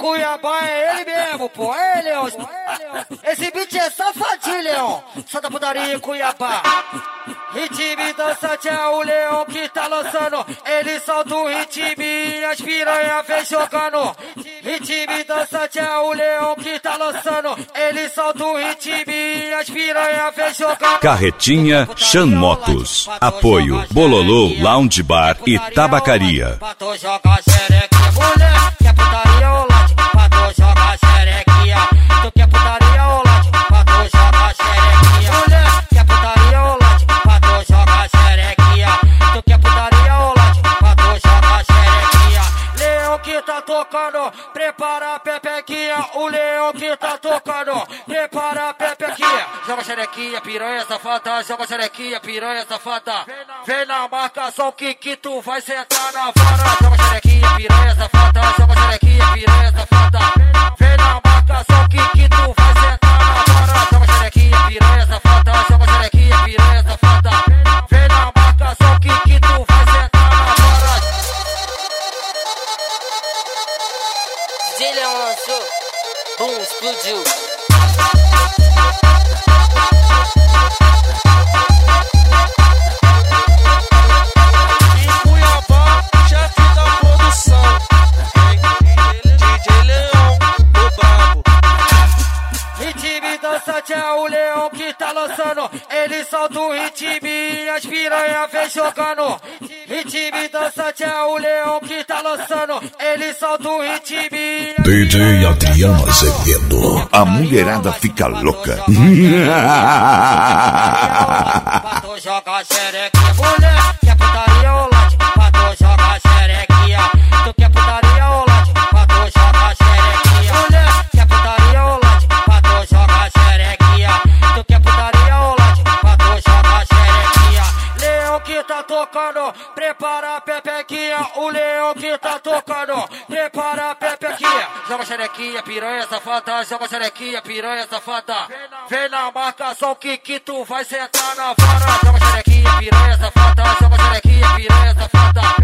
Cuiabá é ele mesmo, pô. É ele, Leão. Esse beat é safadinho, Leão. Santa putaria em Cuiabá. Ritmo dançante é o Leão que tá lançando. Ele solta o ritmo e as piranha vem jogando. Ritmo dançante é o Leão que tá lançando. Ele solta o ritmo e as piranha vem jogando. Carretinha Chan Motos. Apoio Bololô Lounge Bar e Tabacaria. Pra tu jogar xerequinha, mulher, quer putaria ou lote? Pra tu jogar xerequinha, tu quer putaria ou lote? Pra tu jogar xerequinha, mulher, quer putaria ou lote? Pra tu jogar xerequinha, tu quer putaria ou lote? Pra tu jogar xerequinha. Leão que tá tocando, prepara a pepequinha. O Leão que tá tocando, prepara a pepequinha. Joga xerequinha, piranha safada, joga xerequinha, piranha safada. Vem na marcação que tu vai sentar na vara. Joga xerequinha, piranha safada, joga xerequinha, piranha safada. Vem na marcação que tu vai sentar na vara. Joga xerequinha, piranha safada, joga xerequinha, piranha safada. Vem na marcação que tu vai sentar na vara. DJ Leão lançou, boom, explodiu. É o Leão que tá lançando. Ele solta o ritmo e as piranha vem jogando. Ritmo dançante é o Leão que tá lançando. Ele solta o ritmo e DJ Adriano Azevedo. A mulherada fica louca. Pra tu jogar xerequinha, mulher, quer putaria ou lote? Pra tu jogar xerequinha, tu quer putaria ou lote? Pra tu jogar xerequinha, mulher, quer putaria ou lote? Pra tu jogar xerequinha, tu quer putaria ou lote? Pra tu jogar xerequinha. Leão que tá tocando, prepara a pepequinha. O Leão que tá tocando, prepara a pepequinha. Joga xerequinha, piranha safada, joga xerequinha, piranha safada. Vem na marcação que tu vai sentar na vara. Joga xerequinha, piranha safada, joga xerequinha, piranha safada.